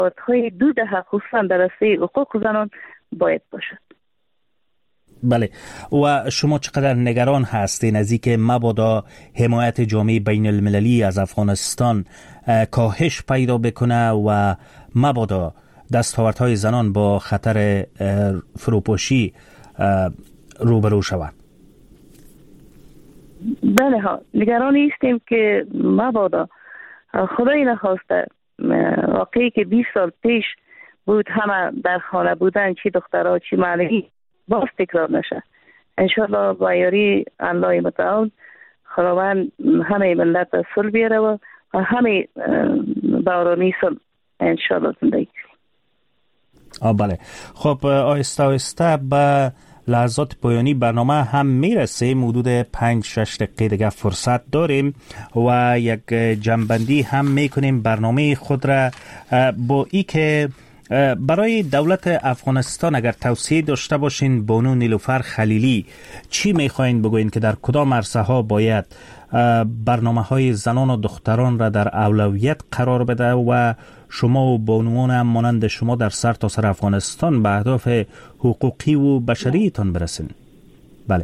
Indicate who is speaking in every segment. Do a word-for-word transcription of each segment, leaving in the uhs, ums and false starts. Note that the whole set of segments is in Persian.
Speaker 1: های دو دهه خصوصا در راسته حقوق زنان باید باشد.
Speaker 2: بله، و شما چقدر نگران هستین از اینکه مبادا حمایت جامعه بین المللی از افغانستان کاهش پیدا بکنه و مبادا دستاوردهای زنان با خطر فروپاشی روبرو شود؟
Speaker 1: بله ها، نگران هستیم که مبادا خدای نخواسته واقعی که بیست سال پیش بود همه در خانه بودن، چی دخترها چی معنی، باز تکرار نشه. انشالله با یاری الله متعال خداوند همه ملت صلح بیاره و همه دورانی صلح انشالله زندگی.
Speaker 2: آه بله. خب آهسته آهسته به لحظات پایانی برنامه هم میرسیم. حدود پنج شش دقیقه دیگه فرصت داریم و یک جنبندی هم میکنیم برنامه خود را با ای که برای دولت افغانستان اگر توصیه داشته باشین بانو نیلوفر خلیلی چی میخواین بگوین که در کدام عرصه ها باید برنامه های زنان و دختران را در اولویت قرار بده و شما و بانوان هم مانند شما در سر تا سر افغانستان به اهداف حقوقی و بشریتان برسین؟ بله.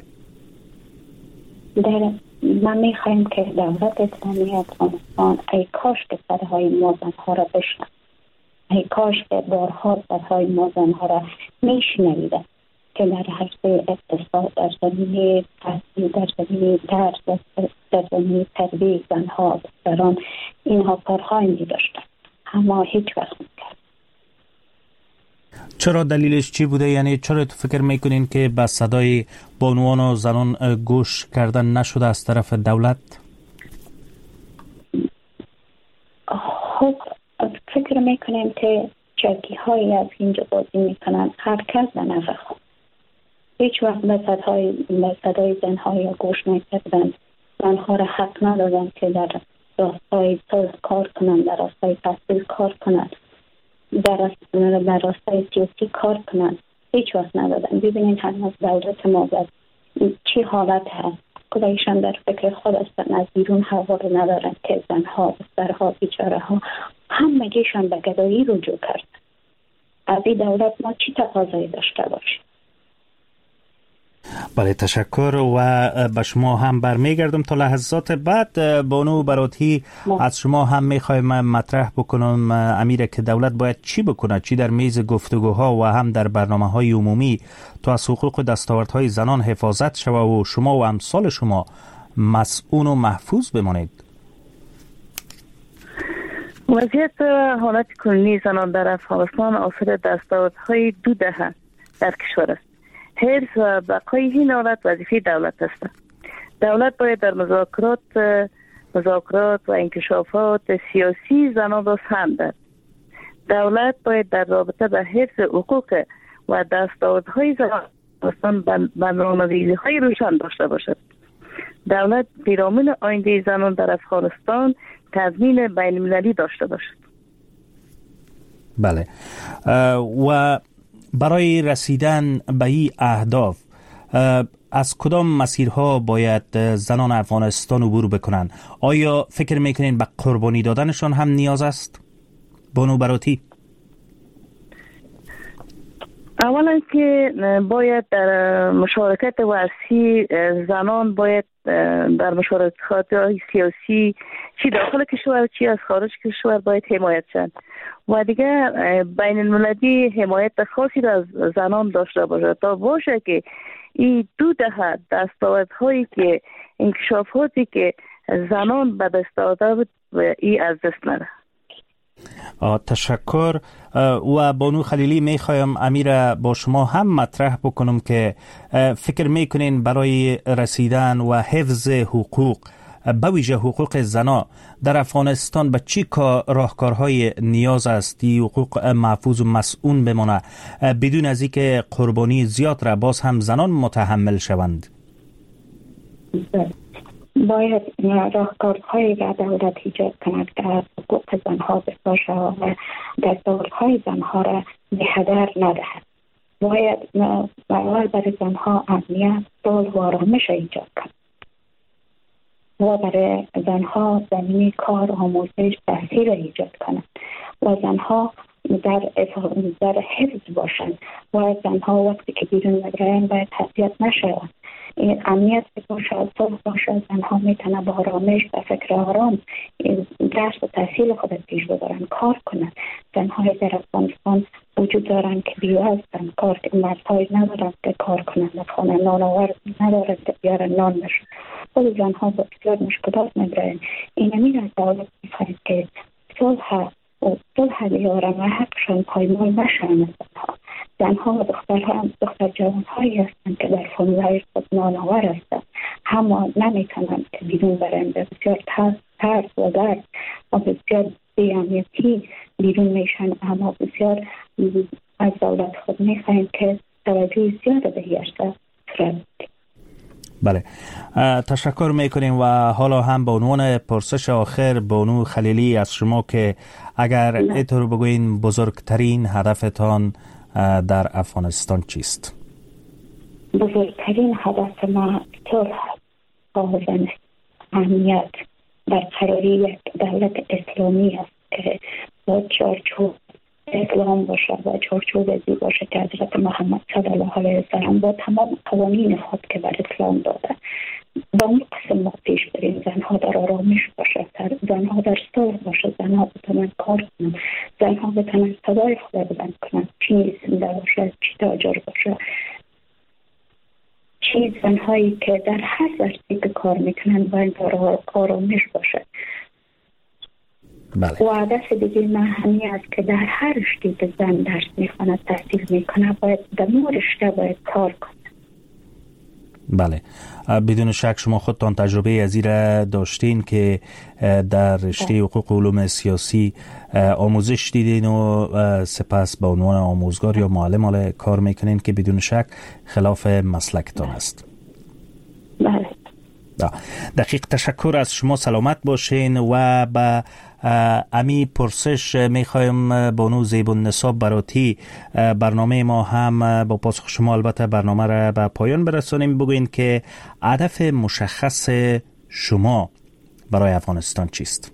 Speaker 3: در من میخوایم که دولت اسلامی افغانستان ای کاش که سرهای ما زنها را بشنن، ای کاش که بارها سرهای ما زنها را میشنویده که در حوزه اقتصاد، در زمینه تحصیل، در زمینه درس، در زمینه تربیت زنها دختران اینها کارهایی می‌داشتن، اما هیچ وقت نکرد.
Speaker 2: چرا دلیلش چی بوده؟ یعنی چرا تو فکر میکنین که به صدای بانوان و زنان گوش کردن نشده از طرف دولت؟
Speaker 3: خب فکر میکنیم که چرکی هایی از اینجا بازی میکنن، هر کس به نفع خود. هیچ وقت به صدای, به صدای زنهای گوش نکردن، زنها را حق ندادن که در راستای صلح کار کنند، در راستای تحصیل کار کنند، در راستای سیاسی کار کنند. هیچ وقت ندادن. ببینید هنوز دولت ما در چی حالت هست، کدایشان در فکر خود هستن، از بیرون حوار ندارن که زنها، دخترها، بیچاره ها همگیشان به گدایی رجوع کرد. از این دولت ما چی تقاضایی داشته باشیم؟
Speaker 2: بله، تشکر و به شما هم برمیگردم تا لحظات بعد. بانو براتی از شما هم میخوایم مطرح بکنم امیره که دولت باید چی بکنه، چی در میز گفتگوها و هم در برنامه های عمومی تا از حقوق و دستاوردهای زنان حفاظت شوه و شما و امثال شما مسئول و محفوظ بمانید.
Speaker 1: وضعیت حالت کنونی زنان در افغانستان آثار دستاوردهای دو دهه در کشور است. حفظ و بقای این حالت وظیفه دولت است. دولت باید در مذاکرات مذاکرات و انکشافات سیاسی زنان را سهم دهد. دولت باید در رابطه به حفظ حقوق و دستاوردهای زنان برنامه‌ریزی‌های روشن داشته باشد. دولت پیرامون آینده زنان در افغانستان تضمین بین المللی داشته باشد.
Speaker 2: بله. و برای رسیدن به این اهداف از کدام مسیرها باید زنان افغانستان عبور بکنن؟ آیا فکر میکنین به قربانی دادنشان هم نیاز است؟ بانو براتی.
Speaker 1: اولا که باید در مشارکت وسیع زنان باید در مشارکت سیاسی چی داخل کشور چی از خارج کشور باید حمایت شد و دیگه بین المللی حمایت خاصی را از زنان داشته باشد تا باشه که این دو دهه دستاوردهایی که انکشافاتی که زنان به دست آورده بود این از دست نره.
Speaker 2: تشکر. و بانو خلیلی میخوایم امیر با شما هم مطرح بکنم که فکر میکنین برای رسیدن و حفظ حقوق به ویژه حقوق زنا در افغانستان به چی راهکارهای نیاز است این حقوق محفوظ و مسئول بمانه بدون از اینکه قربانی زیاد را باز هم زنان متحمل شوند؟
Speaker 3: باید راهکارهایی را دولت ایجاد کند که از حقوق زنها بساشه و دستاوردهای زنها را به هدر ندهد. باید برای برای زنها امنیت، صلح و آرامش ایجاد کند و برای زنها زمینه کار، آموزش، تحصیل ایجاد کند و زنها در در حفظ باشند و زنها وقتی که بیرون می‌روند باید تضییع نشوند. این امنیت باشد، صلح باشد، زنها میتونن با آرامش و فکر آرام درس و تحصیل خود پیش ببرن، کار کنن. زنهای در افغانستان وجود دارن که بیوه هستن، کار مردهای ندارن که کار کنن، از خانه نان آور ندارن که بیارن نان بشن. خود زنها با بسیار مشکلات میبرن. این امین از دولت میخواهید که صلح و صلح بیارن و حقشان پایمال نشن. زنها زنها و دخترها دختر جوانهایی هستند که در فامیل‌های خود نانآور هستند، اما نمیتونند که بیرون برند. بسیار ترس و درد و بسیار بی‌امنیتی بیرون میشن، اما بسیار از دولت خود میخواهیم که توجه زیاد به این عرصه صورت بدهد.
Speaker 2: بله، تشکر میکنیم. و حالا هم به عنوان پرسش آخر بانو خلیلی از شما که اگر اینطور بگوین بزرگترین هدفتان در افغانستان چیست؟
Speaker 3: بزرگترین هدف ما صلح، آمدن امنیت، برقراری یک دولت اسلامی است که با چارچوب اسلام باشه و چارچوب ازی باشه که حضرت محمد صلی الله علیه وسلم با تمام قوانین خود که بر اسلام داده با اون قسم ما پیش بریم. زنها در آرامش باشه، زنها در صلح باشه، زنها بتونن کار کنن، زنها بتونن صدای خود بلند کنن، چی زنده باشه، چی تاجر باشه، چی زنهایی که در هر ورزی که کار میکنن باید در آرامش باشه.
Speaker 2: بله.
Speaker 3: و هدف دیگه من همین است که در هر رشته که زن درس میخواند، تحصیل میکنه، باید در اون رشته باید کار کنه.
Speaker 2: بله، بدون شک شما خودتان تجربه از این را داشتین که در رشته حقوق و علوم سیاسی آموزش دیدین و سپس به عنوان آموزگار یا معلم حالا کار میکنین که بدون شک خلاف مسلکتان است.
Speaker 3: بله.
Speaker 2: دقیق تشکر از شما، سلامت باشین. و به امی پرسش میخوایم بانو زیب‌النسا براتی برنامه ما هم با پاسخ شما البته برنامه را به پایان برسانیم. بگوین که هدف مشخص شما برای افغانستان چیست؟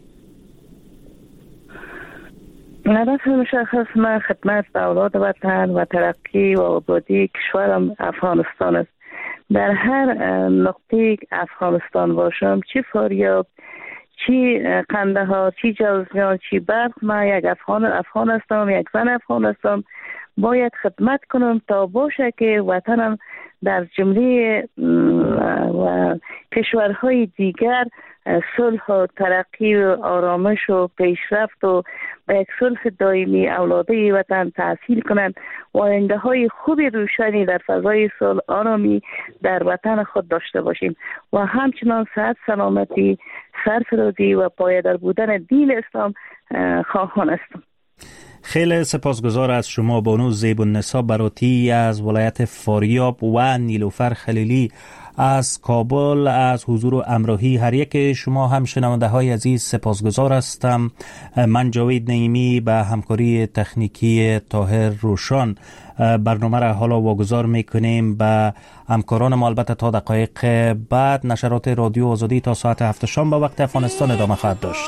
Speaker 1: هدف مشخص من خدمت به اولاد وطن و ترقی و آبادی کشورم افغانستان است. در هر نقطه افغانستان باشم، چی فاریاب، چی قندهار، چی جوزجان، چی بلخ، من یک افغان افغان هستم، یک زن افغان هستم. باید خدمت کنم تا باشه که وطنم در جمله و کشورهای دیگر صلح و ترقی و آرامش و پیشرفت و به یک صلح دائمی اولاده وطن تحصیل کنند و آینده های خوبی روشنی در فضای صلح آرامی در وطن خود داشته باشیم و همچنان صحت، سلامتی، سرفرازی و پایدار بودن دین اسلام خواهان هستم.
Speaker 2: خیلی سپاسگزار از شما بانو زیب‌النسا براتی از ولایت فاریاب و نیلوفر خلیلی از کابل از حضور و همراهی هر یک شما هم شنونده های عزیز سپاسگزار هستم. من جاوید نعیمی به همکاری تکنیکی طاهر روشان برنامه را حالا واگذار میکنیم به همکاران ما. البته تا دقایق بعد نشرات رادیو آزادی تا ساعت هفت شام با وقت افغانستان ادامه خواهد داشت.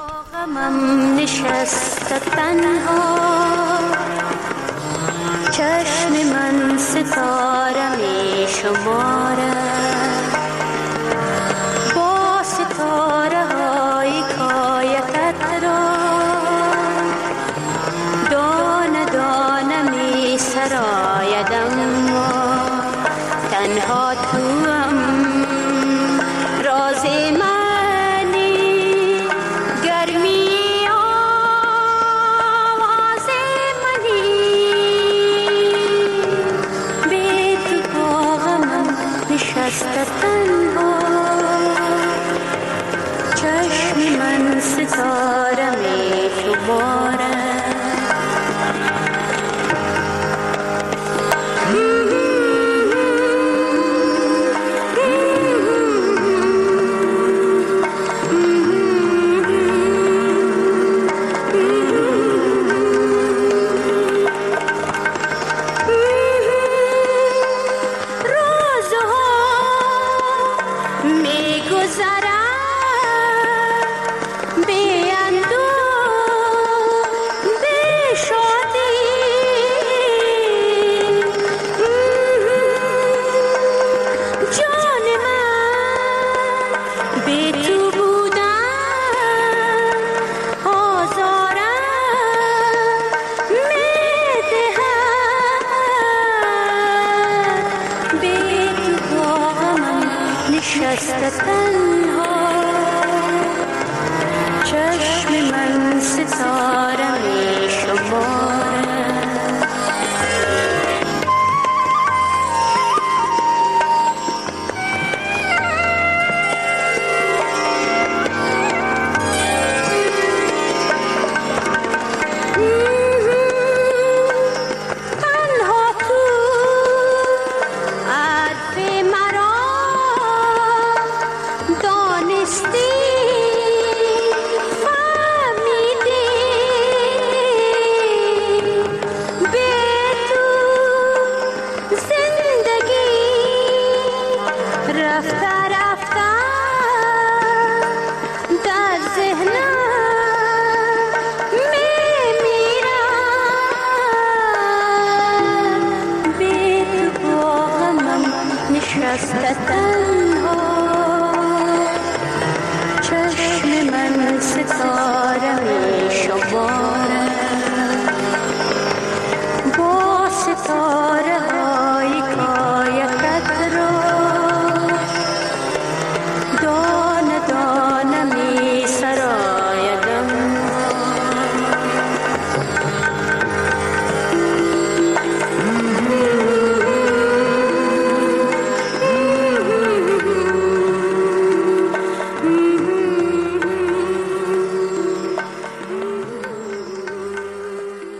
Speaker 4: چشم من ستاره می شماره با ستاره های کایتت را دانه دانه می سرایدم و تنها توام راز منی گرمی چشم من ستاره می شماره دست تن